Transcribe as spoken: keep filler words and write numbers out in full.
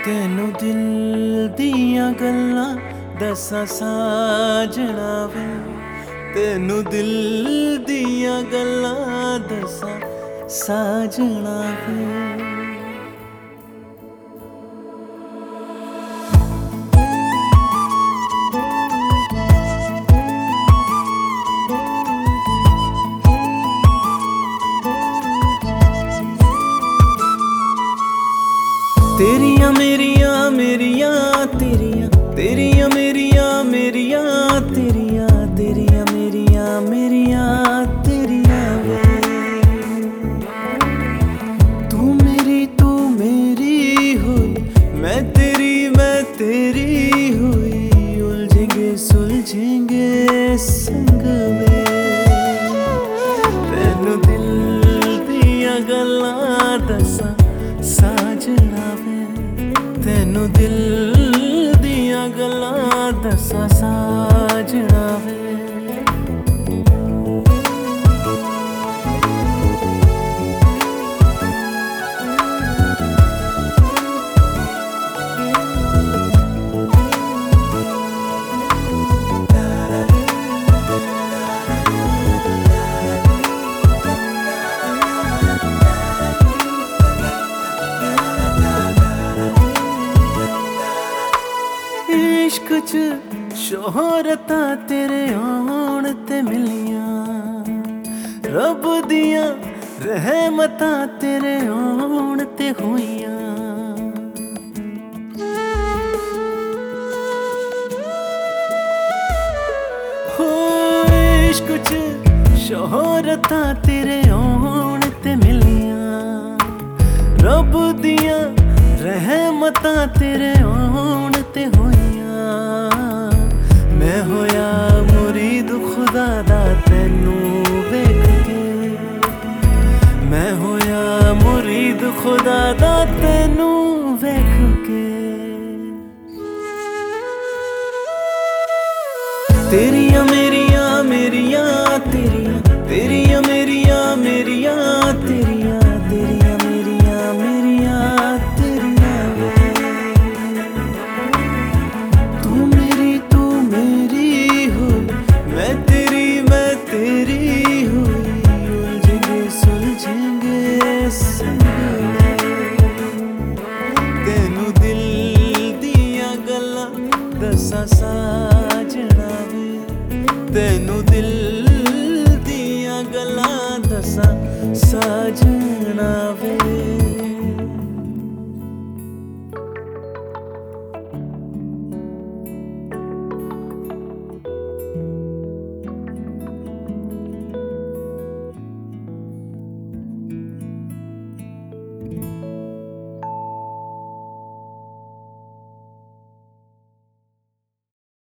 तेनू दिल दियां गल्लां दस्सां साजना वे, तेनू दिल दियां गल्लां दस्सां साजना वे। तेरिया मेरिया मेरिया तेरिया तेरिया मेरिया मेरिया तेरिया तेरिया मेरिया मेरिया तेरिया वे। तू मेरी तू मेरी हुई, मैं तेरी मैं तेरी हुई, उलझेंगे सुलझेंगे संग में। तेनू दिल दियां गल्लां दस्सां साजना वे, तेनू दिल दियां गल्लां दस्सां साजना वे। इश्क च शोहरतां तेरे आउण ते मिलियां, रब दियां रहमतां तेरे आउण ते होइयां। हो इश्क च शोहरतां तेरे आउण ते मिलियां, रब दियां रहमतां तेरे आउण ते होइयां। मैं होया मुरीद खुदा दा तैनू वेख के, मैं होया मुरीद खुदा दा तैनू वेख के। तेरिया मेरिया मेरिया तेरिया तेरिया मेरिया मेरिया तेरिया तेरिया मेरिया मेरिया तेरिया वे। तू मेरी तू मेरी हुई, मैं तेरी मैं तेरी हुई, उलझेंगे सुलझेंगे संग में। तेनू दिल दियां गल्लां दस्सां साजना वे, तेनू दिल दियां गल्लां दस्सां साजना वे।